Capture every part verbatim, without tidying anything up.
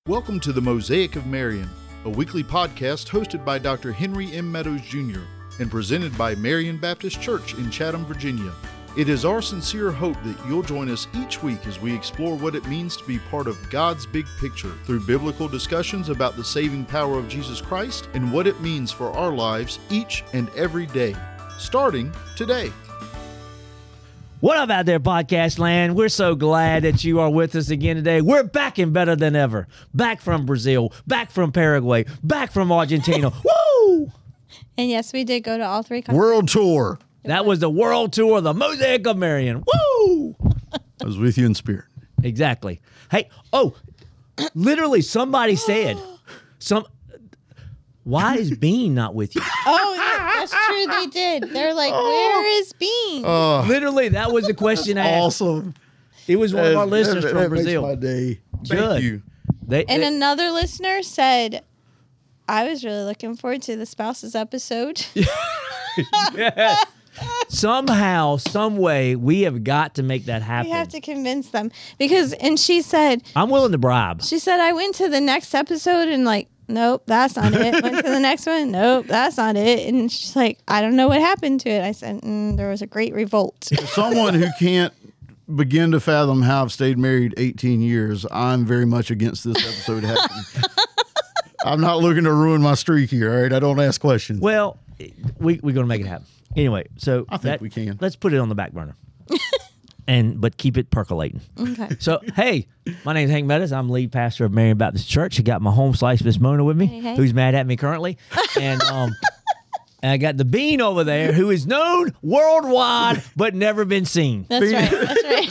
Welcome to the Mosaic of Marion, a weekly podcast hosted by Doctor Henry M. Meadows, Junior and presented by Marion Baptist Church in Chatham, Virginia. It is our sincere hope that you'll join us each week as we explore what it means to be part of God's big picture through biblical discussions about the saving power of Jesus Christ and what it means for our lives each and every day, starting today. What up out there, podcast land? We're so glad that you are with us again today. We're back and better than ever. Back from Brazil, back from Paraguay, back from Argentina. Woo! And yes, we did go to all three countries. World tour. That was the world tour of the Mosaic of Marion. Woo! I was with you in spirit. Exactly. Hey, oh, literally somebody said, some. Why is Bean not with you? Oh, that, that's true. They did. They're like, Oh. where is Bean? Oh, Literally, that was the question asked. awesome. It was one of our That- listeners that, from that Brazil. Makes my day. Good. Thank you. They, And they- another listener said, I was really looking forward to the spouses episode. yeah. Somehow, some way, we have got to make that happen. We have to convince them. Because, and she said, I'm willing to bribe. she said, I went to the next episode and like, nope, that's not it. Went to the next one. Nope, that's not it. And she's like, I don't know what happened to it. I said, mm, there was a great revolt. Someone who can't begin to fathom how I've stayed married eighteen years, I'm very much against this episode happening. I'm not looking to ruin my streak here, all right? I don't ask questions. Well, we, we're going to make it happen. Anyway, so I think we can. Let's put it on the back burner. and But keep it percolating. Okay. So, hey, my name's Hank Meadows. I'm lead pastor of Marion Baptist Church. I got my home slice, Miss Mona, with me, Hey, hey. who's mad at me currently. And um, and I got the Bean over there, who is known worldwide but never been seen. That's right. That's right.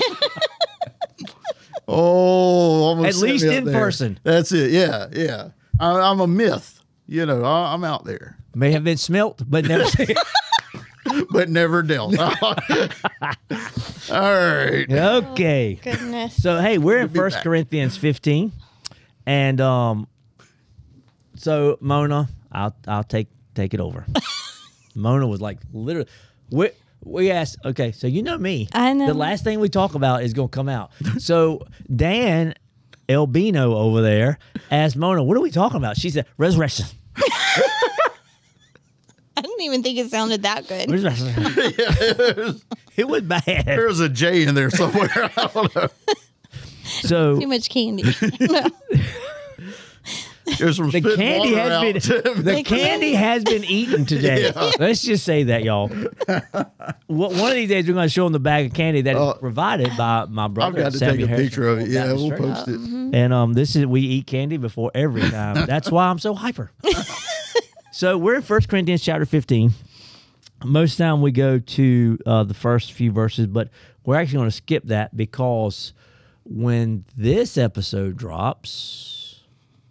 Oh, almost At set least me up in there. person. That's it. Yeah, yeah. I, I'm a myth. You know, I, I'm out there, May have been smelt, but never seen. but never dealt. All right. Okay. Goodness. So hey, we're in be First back. Corinthians fifteen, and um, so Mona, I'll I'll take take it over. Mona was like literally, we we asked, okay, so you know me, I know. the last thing we talk about is gonna come out. So Dan Elbino over there asked Mona, what are we talking about? She said resurrection. I didn't even think it sounded that good. Resurrection. It was bad. There's a J in there somewhere. I don't know. So Too much candy. There's some the spitting candy water has out. been the The candy candy. has been eaten today. Yeah. Let's just say that, y'all. One one of these days, we're going to show them the bag of candy that is Uh, provided by my I've brother. got to Sammy take a Harrison picture of it. from Yeah, Baptist we'll Church. post it. And um, this is we eat candy before every time. That's why I'm so hyper. So we're in First Corinthians chapter fifteen. Most time we go to uh, the first few verses, but we're actually going to skip that because when this episode drops,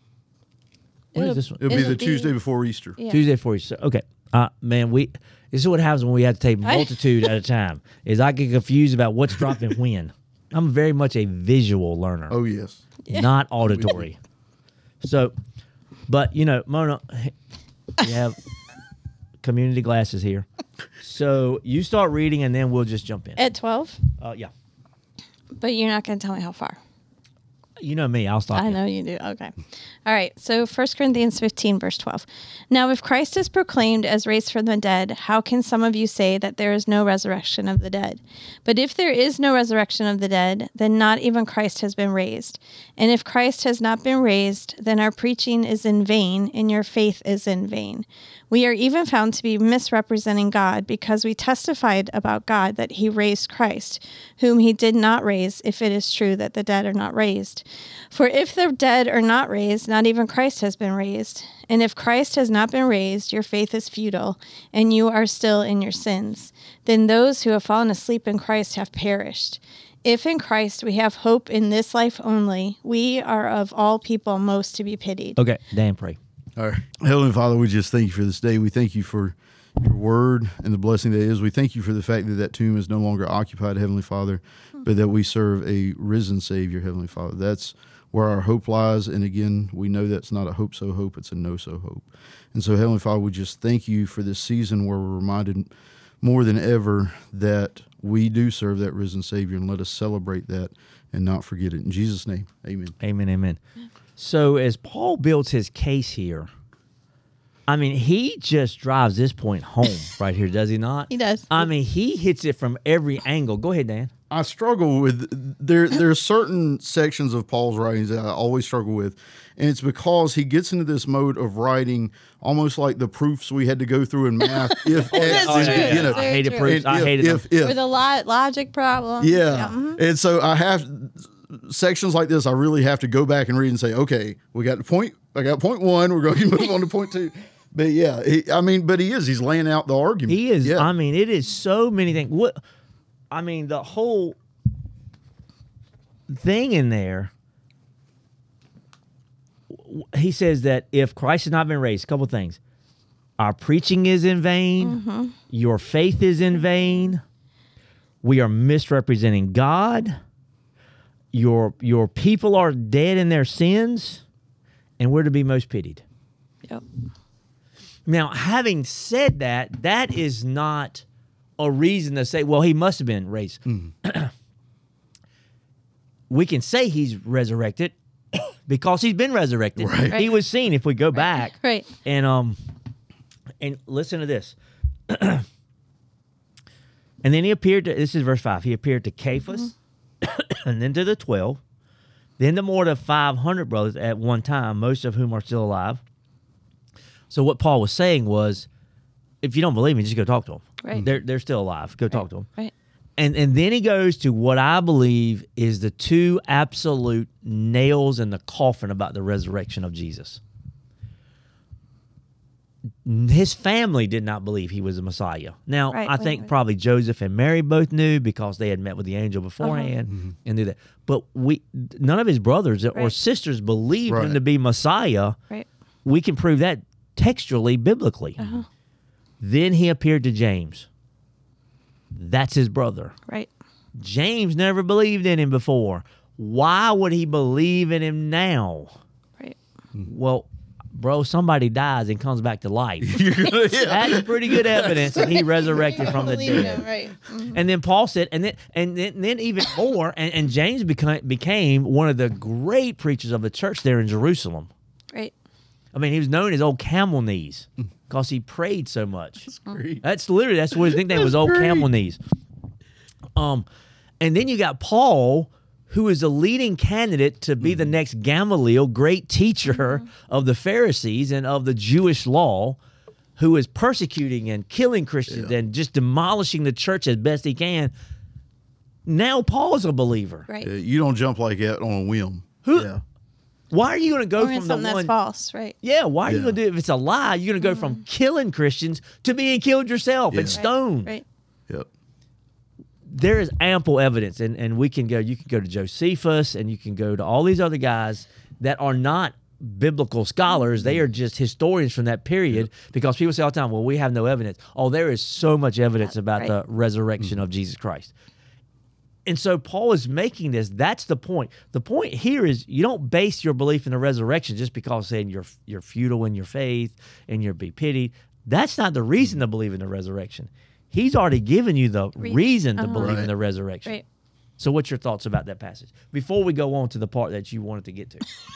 when is It'll- this one? It'll be It'll the be- Tuesday before Easter. Yeah. Tuesday for you. Okay. Uh, man, we this is what happens when we have to take multitude at a time. Is I get confused about what's dropping when. I'm very much a visual learner, Oh, yes. not auditory. So, but you know, Mona, you have community glasses here. So you start reading, and then we'll just jump in. At twelve? Uh, yeah, But you're not going to tell me how far. you know me. I'll stop. I you. know you do. Okay. All right. So First Corinthians fifteen, verse twelve. Now, if Christ is proclaimed as raised from the dead, how can some of you say that there is no resurrection of the dead? But if there is no resurrection of the dead, then not even Christ has been raised. And if Christ has not been raised, then our preaching is in vain, and your faith is in vain. We are even found to be misrepresenting God because we testified about God that he raised Christ, whom he did not raise, if it is true that the dead are not raised. For if the dead are not raised, not even Christ has been raised. And if Christ has not been raised, your faith is futile, and you are still in your sins. Then those who have fallen asleep in Christ have perished. If in Christ we have hope in this life only, we are of all people most to be pitied. Okay, Dan, pray. All right. Heavenly Father, we just thank you for this day. We thank you for your word and the blessing that it is. We thank you for the fact that that tomb is no longer occupied, Heavenly Father, but that we serve a risen Savior, Heavenly Father. That's where our hope lies. And again, we know that's not a hope so hope, it's a no so hope. And so, Heavenly Father, we just thank you for this season where we're reminded more than ever that we do serve that risen Savior, and let us celebrate that and not forget it. In Jesus' name, amen. Amen, amen. So as Paul builds his case here, I mean, he just drives this point home right here, does he not? He does. I mean, he hits it from every angle. Go ahead, Dan. I struggle with there. There are certain sections of Paul's writings that I always struggle with, and it's because he gets into this mode of writing almost like the proofs we had to go through in math. If That's X, true. you know, I hated true. proofs. I if, hated them. if, if, With a lot logic problem. yeah. mhm. And so I have sections like this. I really have to go back and read and say, okay, we got the point. I got point one. We're going to move on to point two. But yeah, he, I mean, but he is. He's laying out the argument. He is. Yeah. I mean, it is so many things. What? I mean, the whole thing in there. He says that if Christ has not been raised, a couple things. Our preaching is in vain. Mm-hmm. Your faith is in vain. We are misrepresenting God. Your your people are dead in their sins, and we're to be most pitied. Yep. Now, having said that, that is not a reason to say, well, he must have been raised. We can say he's resurrected because he's been resurrected. Right. He was seen if we go back. Right. And um and listen to this. And then he appeared to, this is verse five, he appeared to Cephas and then to the twelve, then to more than five hundred brothers at one time, most of whom are still alive. So what Paul was saying was, if you don't believe me, just go talk to them. Right. They're they're still alive. Go talk to them. Right. And and then he goes to what I believe is the two absolute nails in the coffin about the resurrection of Jesus. His family did not believe he was the Messiah. Now, Right, I right, think right. probably Joseph and Mary both knew because they had met with the angel beforehand Uh-huh. and knew that. But we none of his brothers or Right. sisters believed him Right. to be Messiah. Right. We can prove that textually, biblically. Uh-huh. Then he appeared to James. That's his brother. Right. James never believed in him before. Why would he believe in him now? Right. Well, bro, somebody dies and comes back to life. You're gonna, yeah. That's pretty good evidence that he resurrected from the Believe dead. him, right. Mhm. And then Paul said, and then and then, and then even more, and, and James became became one of the great preachers of the church there in Jerusalem. Right. I mean, he was known as Old Camel Knees because he prayed so much. That's great. That's literally that's what his nickname was, Old Camel Knees. Um, and then you got Paul, who is a leading candidate to be the next Gamaliel, great teacher of the Pharisees and of the Jewish law, who is persecuting and killing Christians Yeah. and just demolishing the church as best he can. Now Paul's a believer. Right. Yeah, you don't jump like that on a whim. Who- Yeah. Why are you going to go Or in from the something that's one? false. Right. Yeah, why are you Yeah. going to do if it's a lie? You're going to go from killing Christians to being killed yourself and Yeah. stoned. Right. Yep. There is ample evidence, and, and we can go. You can go to Josephus, and you can go to all these other guys that are not biblical scholars. They are just historians from that period. Because people say all the time, "Well, we have no evidence." Oh, there is so much evidence about right. the resurrection of Jesus Christ. And so Paul is making this. That's the point. The point here is you don't base your belief in the resurrection just because saying you're you're futile in your faith and you're be pitied. That's not the reason to believe in the resurrection. He's already given you the Re- reason to uh-huh. believe in Right. the resurrection. Right. So what's your thoughts about that passage? Before we go on to the part that you wanted to get to.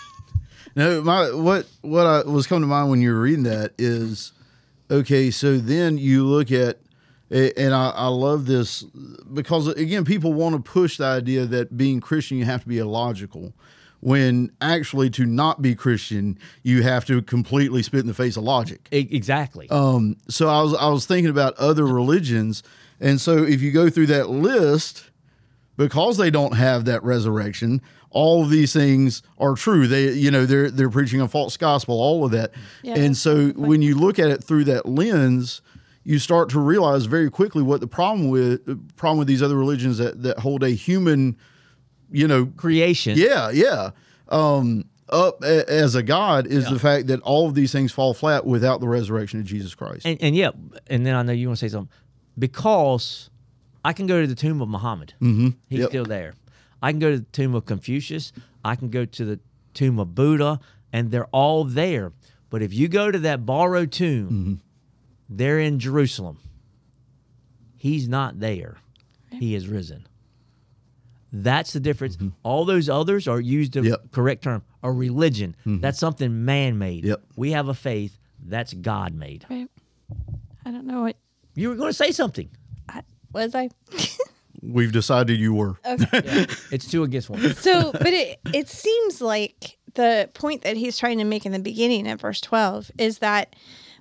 No, my what what I was coming to mind when you were reading that is, okay, so then you look at, and I, I love this because again, people want to push the idea that being Christian you have to be illogical, when actually to not be Christian you have to completely spit in the face of logic. E- exactly. Um, so I was I was thinking about other religions, and so if you go through that list, because they don't have that resurrection, all of these things are true. They, you know, they're they're preaching a false gospel, all of that. Yeah, and that's so when you look at it through that lens, you start to realize very quickly what the problem with the problem with these other religions that that hold a human, you know, Creation. yeah, yeah, um, up a, as a god is the fact that all of these things fall flat without the resurrection of Jesus Christ. And, and yeah, and then I know you want to say something. Because I can go to the tomb of Muhammad. Mm-hmm. He's Yep. still there. I can go to the tomb of Confucius. I can go to the tomb of Buddha, and they're all there. But if you go to that borrowed tomb, Mm-hmm. they're in Jerusalem. He's not there. He is risen. That's the difference. All those others are used the Yep. correct term. A religion. That's something man-made. Yep. We have a faith. That's God-made. Right. I don't know what You were going to say something. I, was I. We've decided you were. Yeah. It's two against one. So, but it it seems like the point that he's trying to make in the beginning at verse twelve is that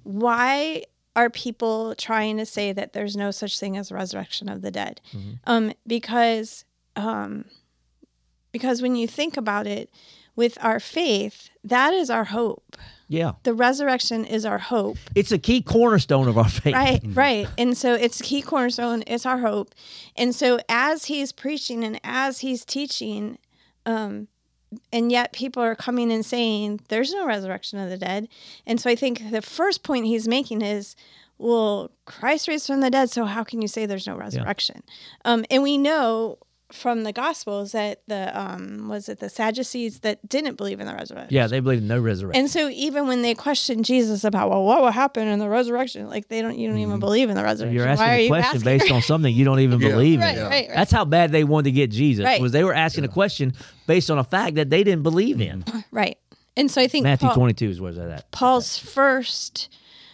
why are people trying to say that there's no such thing as a resurrection of the dead? Mm-hmm. Um, because um, because when you think about it, with our faith, that is our hope. Yeah. The resurrection is our hope. It's a key cornerstone of our faith. Right, right. And so it's key cornerstone, it's our hope. And so as he's preaching and as he's teaching, um, and yet people are coming and saying, there's no resurrection of the dead. And so I think the first point he's making is, well, Christ raised from the dead, so how can you say there's no resurrection? Um, and we know from the Gospels that the, um, was it the Sadducees that didn't believe in the resurrection? Yeah, they believe in no resurrection. And so even when they question Jesus about, well, what will happen in the resurrection? Like they don't, you don't even believe in the resurrection. You're asking Why are a you question asking? based on something you don't even Yeah. believe Right, in. right, right. That's how bad they wanted to get Jesus. Right. Was they were asking a question based on a fact that they didn't believe in. Right. And so I think Matthew Paul- twenty-two is where's that at? Paul's first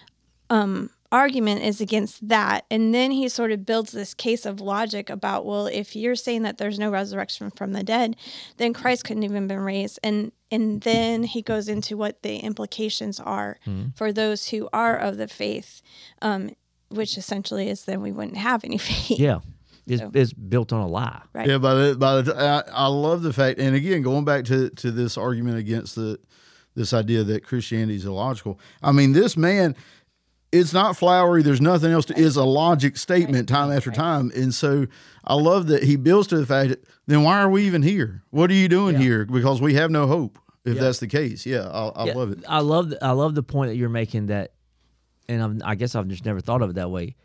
um, argument is against that. And then he sort of builds this case of logic about, well, if you're saying that there's no resurrection from the dead, then Christ couldn't even been raised. And and then he goes into what the implications are for those who are of the faith, um, which essentially is then we wouldn't have any faith. Yeah. It's, So- it's built on a lie. Right. Yeah, by the by the I, I love the fact, and again, going back to to this argument against the this idea that Christianity is illogical. I mean, this man, it's not flowery. There's nothing else. To, is a logic statement time after time, and so I love that he builds to the fact that then why are we even here? What are you doing Yeah. here? Because we have no hope. If Yeah. that's the case, yeah, I, I Yeah, love it. I love the, I love the point that you're making that, and I'm, I guess I've just never thought of it that way.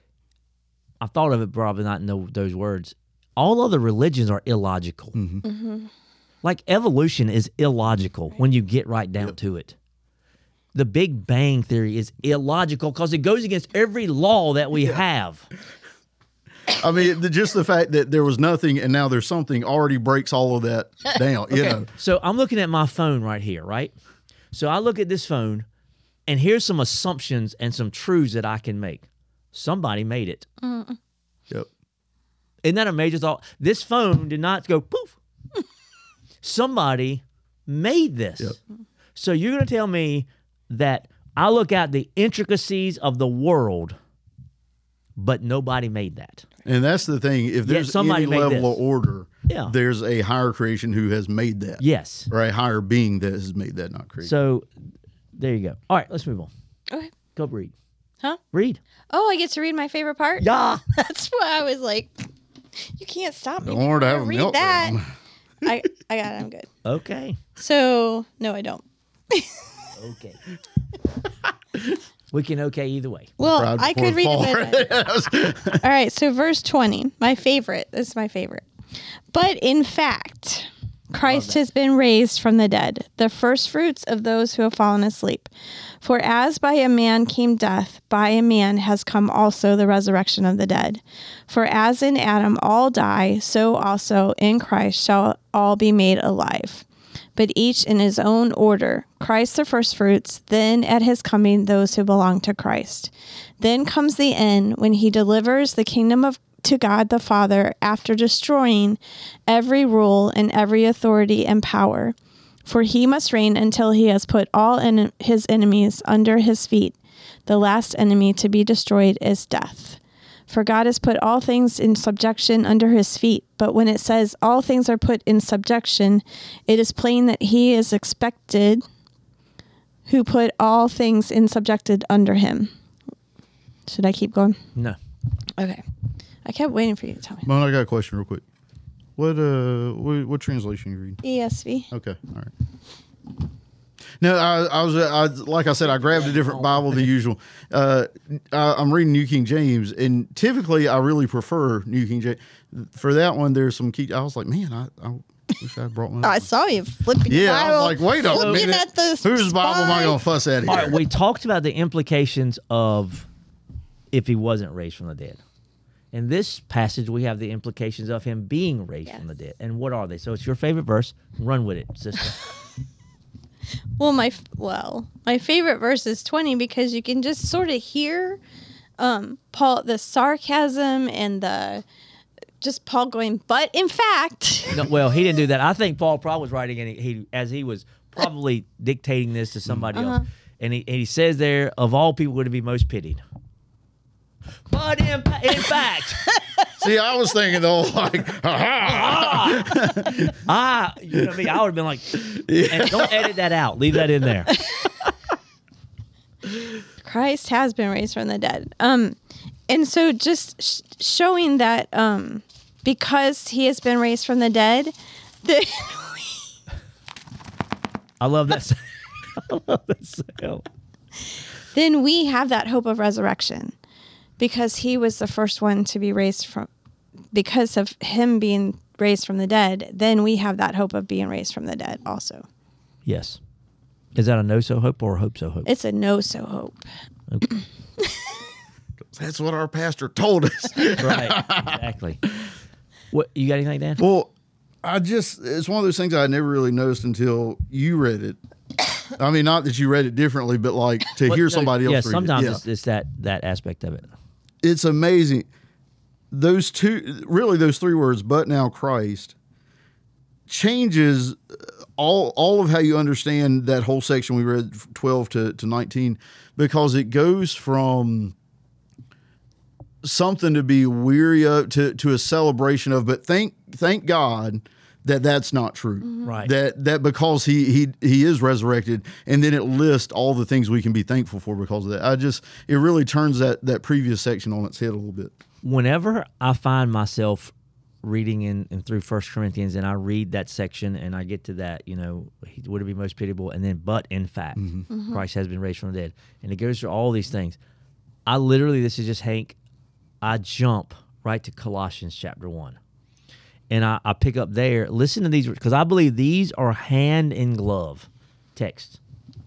I thought of it probably not in tho- those words. All other religions are illogical. Mm-hmm. Like evolution is illogical when you get right down to it. The Big Bang Theory is illogical because it goes against every law that we have. I mean, the, just the fact that there was nothing and now there's something already breaks all of that down. You know, So I'm looking at my phone right here, right? So I look at this phone, and here's some assumptions and some truths that I can make. Somebody made it. yep. Isn't that a major thought? This phone did not go poof. Somebody made this. Yep. So you're going to tell me that I look at the intricacies of the world, but nobody made that. And that's the thing. If there's somebody any made level this. of order, Yeah. there's a higher creation who has made that. Yes. Or a higher being that has made that, not creation. So there you go. All right, let's move on. Okay. Go read. Huh? Read. Oh, I get to read my favorite part? Yeah. That's why I was like, you can't stop me. Don't want to have a Read meltdown. that. I, I got it. I'm good. Okay. So, no, I don't. Okay. We can okay either way. Well, Pride I before could read fall. it. All right. So, verse twenty, my favorite. This is my favorite. But in fact, Christ has been raised from the dead, the first fruits of those who have fallen asleep. For as by a man came death, by a man has come also the resurrection of the dead. For as in Adam all die, so also in Christ shall all be made alive. But each in his own order, Christ the firstfruits, then at his coming those who belong to Christ. Then comes the end when he delivers the kingdom of to God the Father after destroying every rule and every authority and power. For he must reign until he has put all en- his enemies under his feet. The last enemy to be destroyed is death. For God has put all things in subjection under his feet. But when it says all things are put in subjection, it is plain that he is expected who put all things in subjected under him. Should I keep going? No. Okay. I kept waiting for you to tell me. Mon, I got a question real quick. What uh, what, what translation you read? E S V. Okay, all right. No, I, I was I, like I said, I grabbed a different Bible than usual. Uh, I, I'm reading New King James, and typically I really prefer New King James. For that one, there's some key. I was like, man, I, I wish I had brought my. I saw you flipping the yeah, I Bible. was like, wait a looking minute. at the Whose Bible am I spine. going to fuss at here? All right, we talked about the implications of if he wasn't raised from the dead. In this passage, we have the implications of him being raised Yes. from the dead. And what are they? So it's your favorite verse. Run with it, sister. Well, my f- well, my favorite verse is twenty because you can just sort of hear um, Paul, the sarcasm and the just Paul going, but in fact, No, well, he didn't do that. I think Paul probably was writing, and he, he as he was probably dictating this to somebody Uh-huh. else. And he, and he says there, of all people, would be most pitied. But in, pa- in fact, See, I was thinking though, like, ha ah, you know me, I would have been like, and don't edit that out. Leave that in there. Christ has been raised from the dead. Um, and so just sh- showing that um, because he has been raised from the dead, that I love that. sound. I love that sound. then we have that hope of resurrection because he was the first one to be raised from, because of him being raised from the dead, then we have that hope of being raised from the dead also. Yes. Is that a no so hope or a hope so hope? It's a no so hope. Okay. That's what our pastor told us. Right. Exactly. What you got anything, Dan? Well, I just, it's one of those things I never really noticed until you read it. I mean, not that you read it differently, but like to What- hear no, somebody else yeah, read sometimes it. It's, it's that that aspect of it. It's amazing. Those two, really, those three words, but now Christ, changes all all of how you understand that whole section we read, twelve to, to nineteen, because it goes from something to be weary of to, to a celebration of, but thank thank God that that's not true. Right. That that because he he he is resurrected, and then it lists all the things we can be thankful for because of that. I just it really turns that that previous section on its head a little bit. Whenever I find myself reading in, in through First Corinthians and I read that section and I get to that, you know, he would it be most pitiable, and then but in fact, Christ has been raised from the dead, and it goes through all these things. I literally, this is just Hank, I jump right to Colossians chapter one. And I, I pick up there, listen to these, because I believe these are hand in glove texts.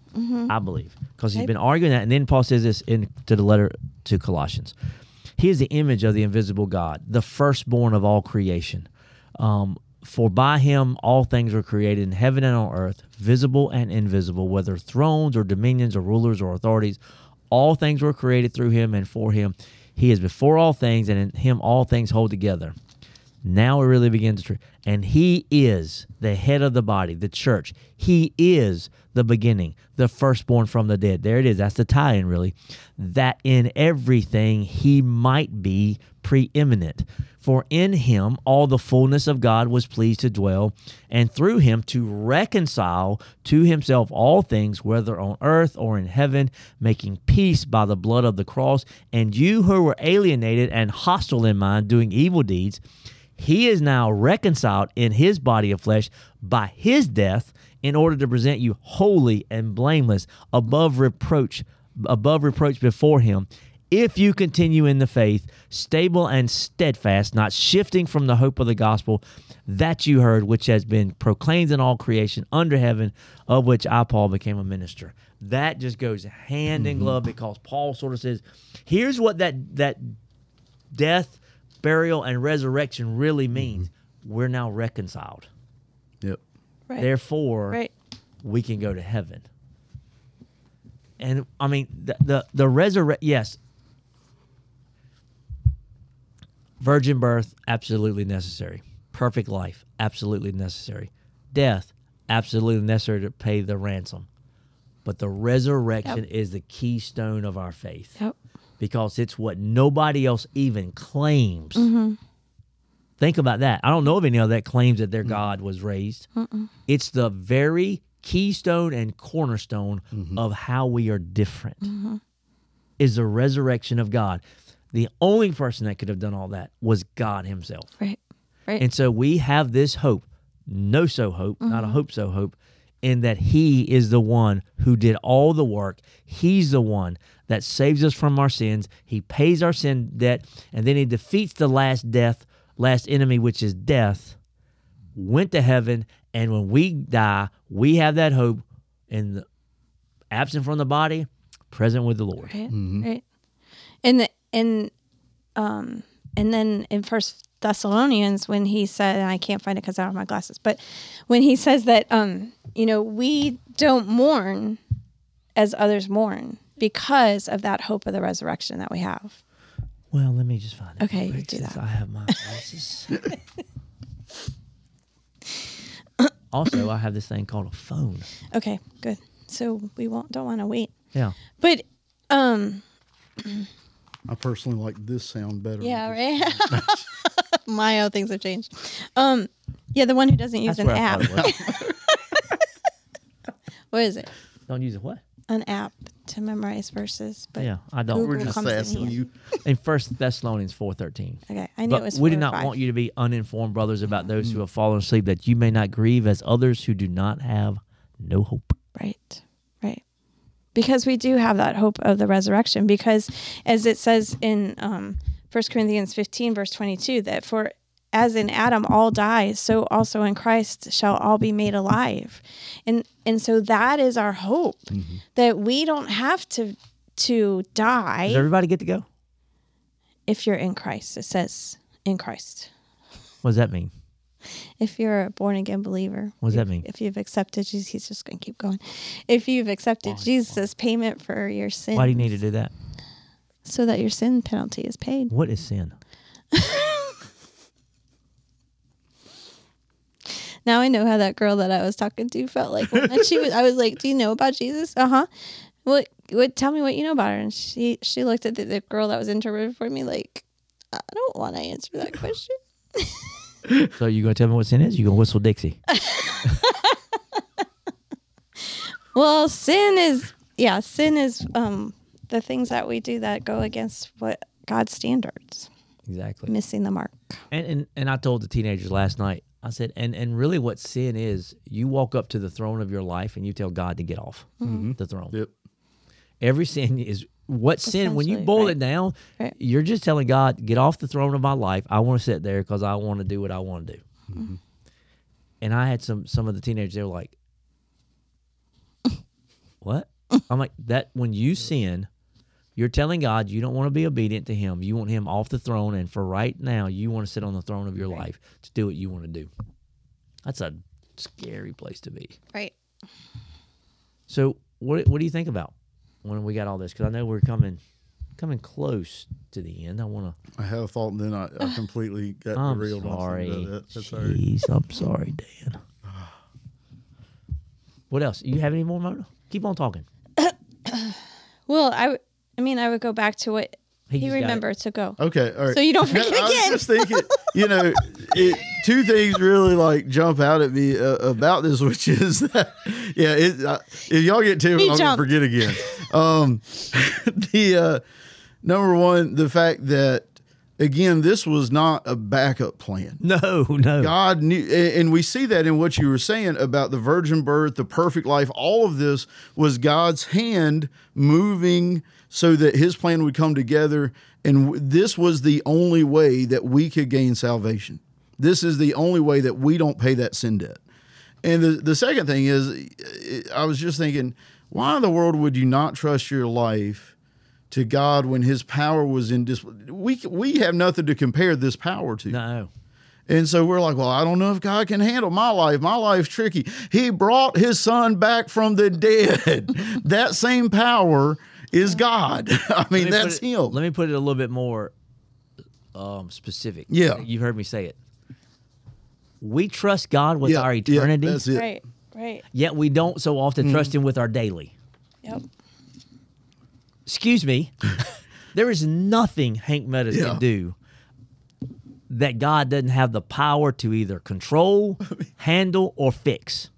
I believe. Because he's Okay. been arguing that. And then Paul says this in to the letter to Colossians. He is the image of the invisible God, the firstborn of all creation. Um, for by him all things were created in heaven and on earth, visible and invisible, whether thrones or dominions or rulers or authorities. All things were created through him and for him. He is before all things, and in him all things hold together. Now it really begins to, and he is the head of the body, the church. He is the beginning, the firstborn from the dead. There it is. That's the tie-in, really. That in everything he might be preeminent. For in him all the fullness of God was pleased to dwell, and through him to reconcile to himself all things, whether on earth or in heaven, making peace by the blood of the cross. And you who were alienated and hostile in mind, doing evil deeds, he is now reconciled in his body of flesh by his death, in order to present you holy and blameless, above reproach, above reproach before him, if you continue in the faith, stable and steadfast, not shifting from the hope of the gospel that you heard, which has been proclaimed in all creation under heaven, of which I, Paul, became a minister. That just goes hand in glove, because Paul sort of says, here's what that that death, burial, and resurrection really means. We're now reconciled. Yep. Right. Therefore, Right. we can go to heaven. And I mean, the the, the resurrect, yes. Virgin birth, absolutely necessary. Perfect life, absolutely necessary. Death, absolutely necessary to pay the ransom. But the resurrection Yep. is the keystone of our faith, Yep. because it's what nobody else even claims. Mm-hmm. Think about that. I don't know of any other that claims that their God was raised. Mm-mm. It's the very keystone and cornerstone of how we are different, Mm-hmm. is the resurrection of God. The only person that could have done all that was God himself. Right. Right. And so we have this hope, no so hope, not a hope so hope, in that he is the one who did all the work. He's the one that saves us from our sins. He pays our sin debt, and then he defeats the last death, last enemy, which is death, went to heaven, and when we die, we have that hope in the absent from the body, present with the Lord. Right. Right. And the and um and then in First Thessalonians, when he said, and I can't find it because I don't have my glasses, but when he says that, um, you know, we don't mourn as others mourn because of that hope of the resurrection that we have. Well, let me just find it. Okay, you quick, do since that. I have my glasses. Also, I have this thing called a phone. Okay, good. So we won't don't want to wait. Yeah. But um I personally like this sound better. yeah, right. My own things have changed. Um yeah, the one who doesn't use That's an where I app. thought it was. What is it? Don't use a what? An app to memorize verses. But Yeah, I don't. Google We're just comes in asking handy. you. In First Thessalonians four thirteen. Okay, I knew But it was we four do or not five. want you to be uninformed, brothers, about those who have fallen asleep, that you may not grieve as others who do not have no hope. Right, right. Because we do have that hope of the resurrection. Because as it says in um, First Corinthians fifteen, verse twenty-two, that for as in Adam all die, so also in Christ shall all be made alive. And and so that is our hope, Mm-hmm. that we don't have to to die Does everybody get to go? if you're in Christ. It says in Christ. What does that mean? If you're a born again believer. What does that if- mean? If you've accepted Jesus, he's just going to keep going. If you've accepted Jesus' payment for your sins. Why do you need to do that? So that your sin penalty is paid. What is sin? Now I know how that girl that I was talking to felt like when she was. I was like, "Do you know about Jesus?" Uh huh. What? What? Tell me what you know about her. And she she looked at the, the girl that was interpreting for me like, I don't want to answer that question. So you going to tell me what sin is? You going to whistle Dixie? Well, sin is yeah, sin is um the things that we do that go against what God's standards, Exactly. missing the mark. And, and and I told the teenagers last night, I said, and, and really what sin is, you walk up to the throne of your life and you tell God to get off the throne. Yep. Every sin is what sin, when you Essentially, boil right. it down, Right. you're just telling God, get off the throne of my life. I want to sit there because I want to do what I want to do. Mm-hmm. And I had some some of the teenagers, they were like, what? I'm like, that when you sin, you're telling God you don't want to be obedient to him. You want him off the throne. And for right now, you want to sit on the throne of your life to do what you want to do. That's a scary place to be. Right. So what what do you think about when we got all this? Because I know we're coming coming close to the end. I want to. I had a thought, and then I, I completely got I'm derailed on sorry. something about that. That's all right. Jeez, I'm sorry, Dan. What else? You have any more, Mona? Keep on talking. Well, I, w- I mean, I would go back to what He he, just got it. remembered to go. Okay, all right. So you don't forget I was again. just thinking, you know, it, two things really like jump out at me uh, about this, which is that, yeah, it, uh, if y'all get to it, He I'm gonna jumped. forget again. Um, the uh, number one, the fact that again, this was not a backup plan. No, no. God knew, and we see that in what you were saying about the virgin birth, the perfect life. All of this was God's hand moving so that his plan would come together. And this was the only way that we could gain salvation. This is the only way that we don't pay that sin debt. And the, the second thing is, I was just thinking, why in the world would you not trust your life to God when his power was in dis- we we have nothing to compare this power to. No. And so we're like, well, I don't know if God can handle my life. My life's tricky. He brought his son back from the dead. That same power is God. I mean, Let me that's put it- him. Let me put it a little bit more um, specific. Yeah. You've heard me say it. We trust God with Yeah, our yeah, eternity, that's it. Right. Right. yet we don't so often trust him with our daily. Yep. Excuse me. There is nothing Hank Meadows Yeah. can do that God doesn't have the power to either control, handle, or fix.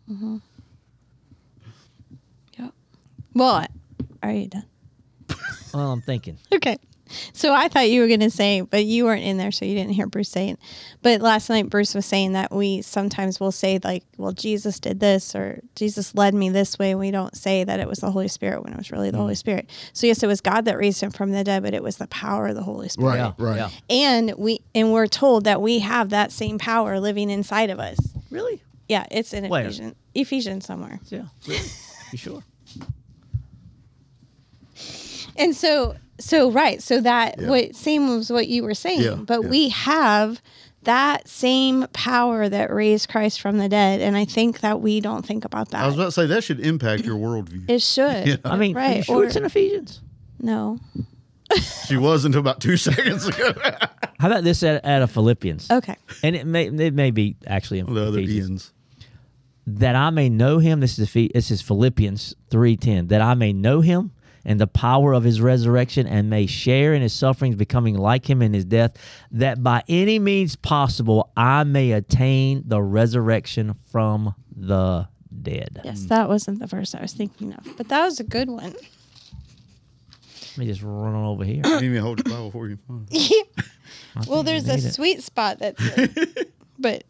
Yep. Well, are you done? Well, I'm thinking. Okay. So I thought you were going to say, but you weren't in there, so you didn't hear Bruce say it. But last night, Bruce was saying that we sometimes will say, like, well, Jesus did this, or Jesus led me this way. We don't say that it was the Holy Spirit when it was really the Holy Spirit. So, yes, it was God that raised him from the dead, but it was the power of the Holy Spirit. Right, Yeah, right. yeah. And we and we're told that we have that same power living inside of us. Really? Yeah, it's in Where? Ephesians, Ephesians somewhere. Yeah. Really? You sure? And so So right, so that Yeah. what same was what you were saying, Yeah, but yeah. we have that same power that raised Christ from the dead, and I think that we don't think about that. I was about to say that should impact your worldview. It should. Yeah. I mean, are you right? sure Or it's in Ephesians? no. She was until about two seconds ago. How about this at, at a Philippians? Okay. And it may it may be actually in the other Ephesians. Ian's. That I may know him. This is Ephe- this is Philippians three ten. That I may know him and the power of his resurrection, and may share in his sufferings, becoming like him in his death, that by any means possible I may attain the resurrection from the dead. Yes, that wasn't the verse I was thinking of, but that was a good one. Let me just run on over here. You need me to hold your Bible for you? well, think there's I a need it. sweet spot that's, but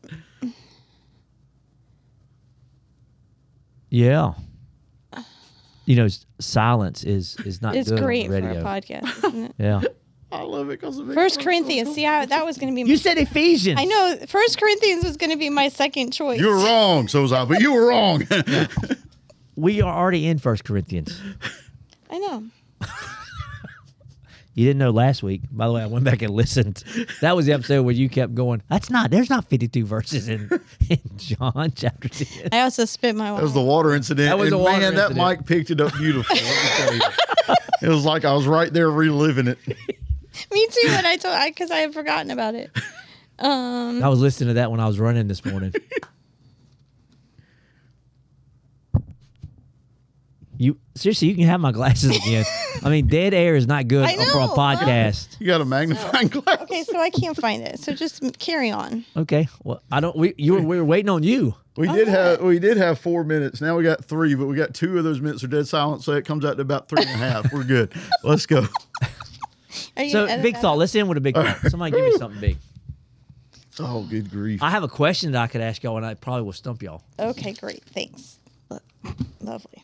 Yeah. You know, s- silence is is not it's good great on the for a radio. podcast. Isn't it? Yeah. I love it because of it. First Corinthians. See how that was going to be. You My, said Ephesians. I know. First Corinthians was going to be my second choice. You were wrong, so was I, but you were wrong. We are already in First Corinthians. I know. You didn't know last week. By the way, I went back and listened. That was the episode where you kept going, that's not, there's not fifty-two verses in, in John chapter ten. I also spit my That was the water. water incident. That was and the water man, that incident. mic picked it up beautifully. Let me tell you. It was like I was right there reliving it. Me too. And I told I because I had forgotten about it. Um. I was listening to that when I was running this morning. You seriously, you can have my glasses again. I mean, dead air is not good I for a know, podcast. You got a magnifying glass. Okay, so I can't find it. So just m- carry on. Okay, well, I don't. We you were we were waiting on you. We did have we did have four minutes. Now we got three, but we got two of those minutes are dead silent, so it comes out to about three and a half. We're good. Let's go. Are you So gonna edit big that thought. out? Let's end with a big thought. Somebody give me something big. Oh, good grief. I have a question that I could ask y'all, and I probably will stump y'all. Okay, great. Thanks. Lo- Lovely.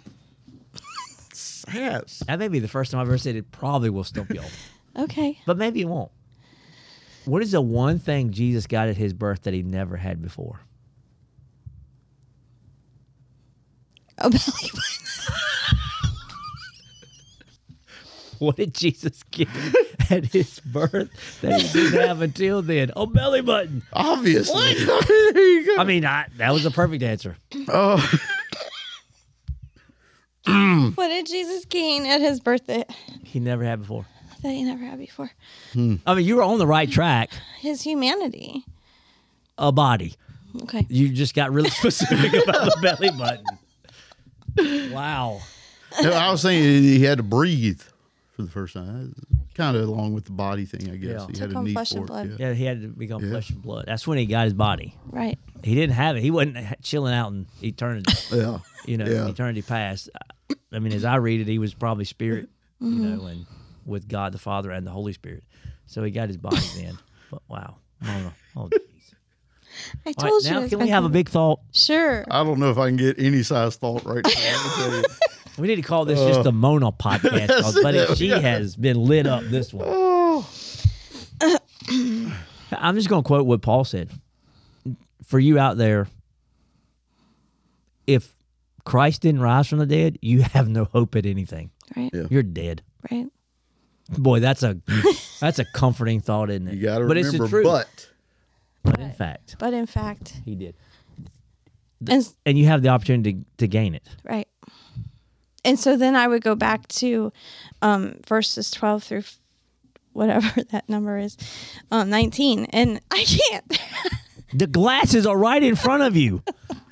Yes. That may be the first time I've ever said it probably will stump y'all, Okay. but maybe it won't. What is the one thing Jesus got at his birth that he never had before? A belly button. What did Jesus get at his birth that he didn't have until then? A belly button. Obviously. There you go. I mean, I, that was a perfect answer. Oh, What did Jesus gain at his birthday He never had before. that he never had before? I mean, you were on the right track. His humanity. A body. Okay. You just got really specific about the belly button. Wow. no, I was saying he had to breathe for the first time. Kind of along with the body thing, I guess. Yeah. He Took had a on need flesh for and it. blood. Yeah. Yeah, he had to become Yeah. flesh and blood. That's when he got his body. Right. He didn't have it. He wasn't ha- chilling out in eternity. Yeah. You know, Yeah. eternity past. I mean, as I read it, he was probably spirit, you know, and with God the Father and the Holy Spirit. So he got his body then. But wow. I don't know. Oh, jeez. I All told right, you. now it's can my we have a favorite. big thought? Sure. I don't know if I can get any size thought right now. Let me tell you. We need to call this just the Mona podcast, That's but it. she has been lit up this one. I'm just going to quote what Paul said. For you out there, if Christ didn't rise from the dead, you have no hope at anything. Right. Yeah. You're dead. Right. Boy, that's a that's a comforting thought, isn't it? You got to but remember, it's the truth. but But in fact, But in fact, he did, and s- and you have the opportunity to, to gain it. right. And so then I would go back to um, verses twelve through f- whatever that number is, um, nineteen, and I can't. The glasses are right in front of you.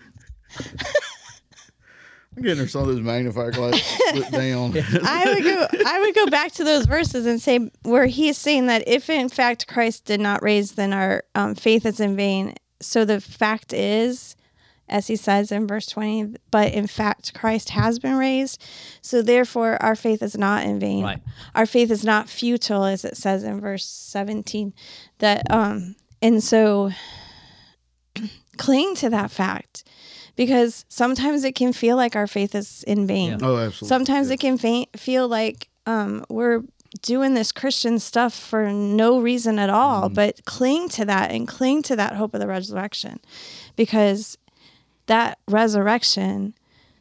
I'm getting her some of those magnifier glasses put down. I would go I would go back to those verses and say where he is saying that if in fact Christ did not raise, then our um, faith is in vain. So the fact is, as he says in verse twenty, but in fact Christ has been raised. So therefore our faith is not in vain. Right. Our faith is not futile, as it says in verse seventeen. That um and so cling to that fact. Because sometimes it can feel like our faith is in vain. Yeah. Oh, absolutely. Sometimes Yeah. it can fa- feel like um, we're doing this Christian stuff for no reason at all, Mm-hmm. but cling to that and cling to that hope of the resurrection, because that resurrection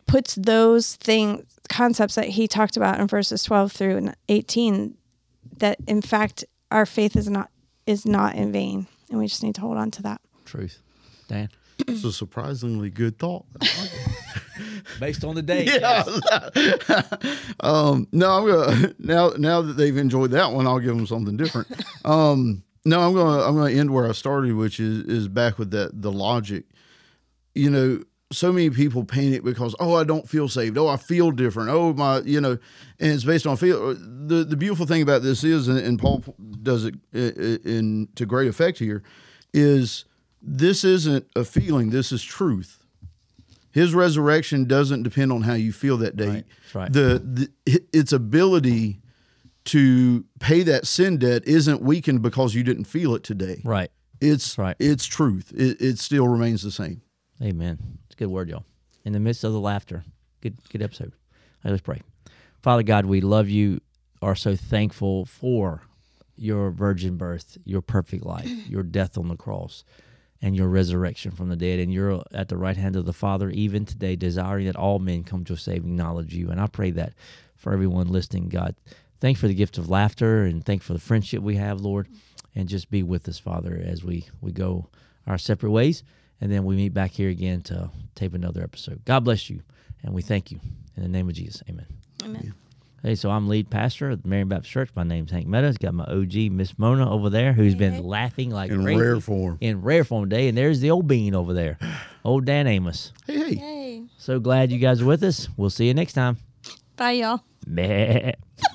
puts those things, concepts that he talked about in verses twelve through eighteen, that in fact our faith is not is not in vain, and we just need to hold on to that. Truth. Dan? It's a surprisingly good thought. Based on the day. Yeah. um, no, I'm gonna now now that they've enjoyed that one, I'll give them something different. Um, no, I'm gonna I'm gonna end where I started, which is is back with that the logic. You know, so many people panic because oh, I don't feel saved. Oh, I feel different. Oh, my, you know, and it's based on feel. The the beautiful thing about this is, and, and Paul does it in, in to great effect here, is this isn't a feeling. This is truth. His resurrection doesn't depend on how you feel that day. Right. Right. The, the its ability to pay that sin debt isn't weakened because you didn't feel it today. Right. It's right. It's truth. It, it still remains the same. Amen. It's a good word, y'all. In the midst of the laughter. Good good episode. All right, let's pray. Father God, we love you, are so thankful for your virgin birth, your perfect life, your death on the cross, and your resurrection from the dead. And you're at the right hand of the Father, even today, desiring that all men come to a saving knowledge of you. And I pray that for everyone listening, God. Thank you for the gift of laughter, and thank you for the friendship we have, Lord. And just be with us, Father, as we, we go our separate ways. And then we meet back here again to tape another episode. God bless you, and we thank you. In the name of Jesus, amen. Amen. Hey, so I'm lead pastor at the Marion Baptist Church. My name's Hank Meadows. Got my O G, Miss Mona, over there, who's been Hey. laughing like In crazy. rare form. In rare form today. And there's the old bean over there, old Dan Amos. Hey, hey. Hey. So glad you guys are with us. We'll see you next time. Bye, y'all. Meh.